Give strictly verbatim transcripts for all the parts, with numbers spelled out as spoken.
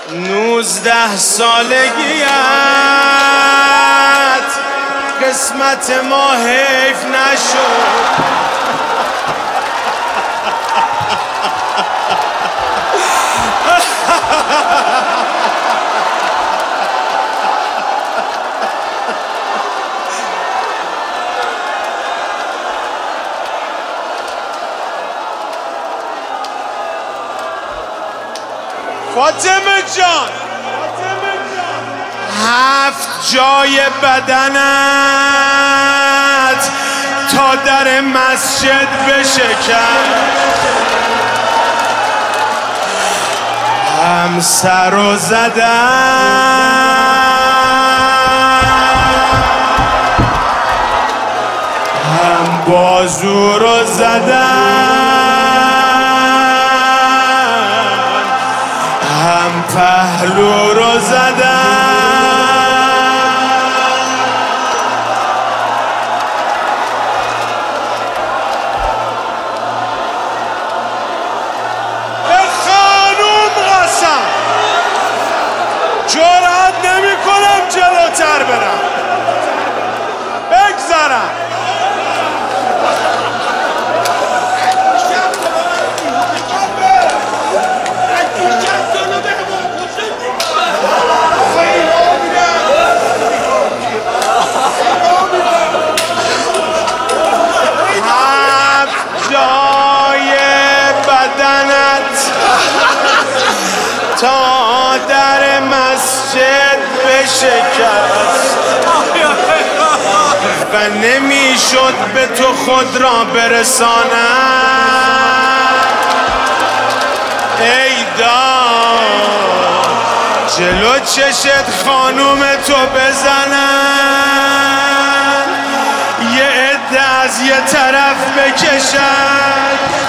نوزده سالگیت قسمت ما حیف نشد. فاطمه جان، هفت جای بدنت تا در مسجد بشکست، هم سر رو زدن هم بازو رو زدن هم پهلو رو زدن. به خانوم قسم جرأت نمی کنم جلوتر برم بگذرم. تا در مسجد بشکست و نمیشد به تو خود را برسانم. ای داد جلو چشت خانوم تو بزنن، یه عده از یه طرف بکشن.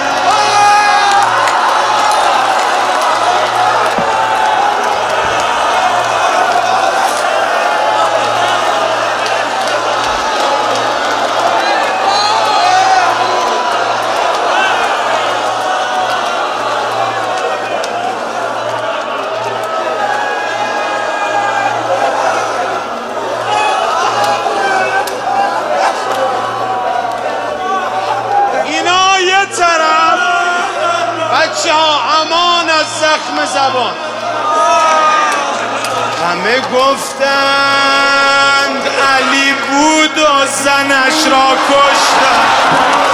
بچه ها امان از زخم زبان. همه گفتند علی بود و زنش را کشتند.